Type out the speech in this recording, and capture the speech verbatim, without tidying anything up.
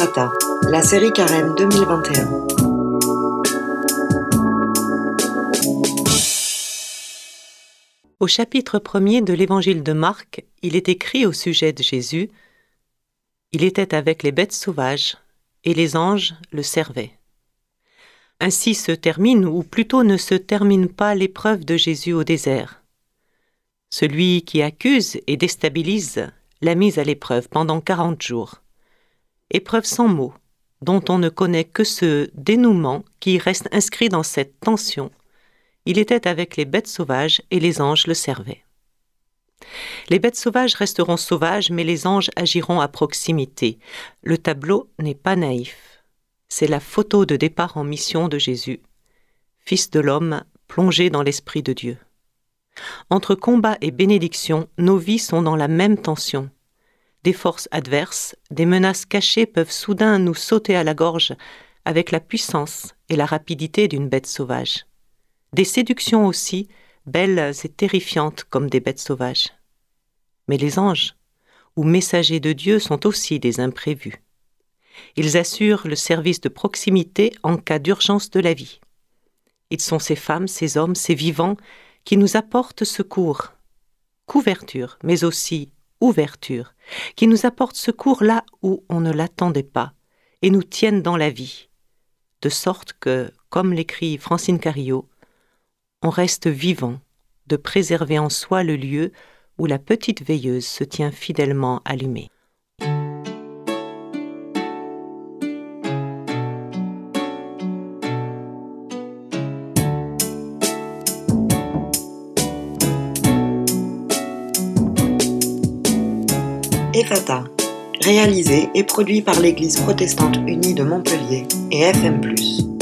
Ephata, la série Carême deux mille vingt et un. Au chapitre premier de l'évangile de Marc, il est écrit au sujet de Jésus « Il était avec les bêtes sauvages, et les anges le servaient ». Ainsi se termine, ou plutôt ne se termine pas l'épreuve de Jésus au désert. Celui qui accuse et déstabilise l'a mise à l'épreuve pendant quarante jours. Épreuve sans mots, dont on ne connaît que ce dénouement qui reste inscrit dans cette tension. Il était avec les bêtes sauvages et les anges le servaient. Les bêtes sauvages resteront sauvages, mais les anges agiront à proximité. Le tableau n'est pas naïf. C'est la photo de départ en mission de Jésus, Fils de l'homme plongé dans l'Esprit de Dieu. Entre combat et bénédiction, nos vies sont dans la même tension. Des forces adverses, des menaces cachées peuvent soudain nous sauter à la gorge avec la puissance et la rapidité d'une bête sauvage. Des séductions aussi, belles et terrifiantes comme des bêtes sauvages. Mais les anges, ou messagers de Dieu, sont aussi des imprévus. Ils assurent le service de proximité en cas d'urgence de la vie. Ils sont ces femmes, ces hommes, ces vivants qui nous apportent secours, couverture, mais aussi ouverture, qui nous apportent secours là où on ne l'attendait pas et nous tiennent dans la vie, de sorte que, comme l'écrit Francine Carriot, on reste vivant de préserver en soi le lieu où la petite veilleuse se tient fidèlement allumée. Ephata, réalisé et produit par l'Église protestante unie de Montpellier et F M plus.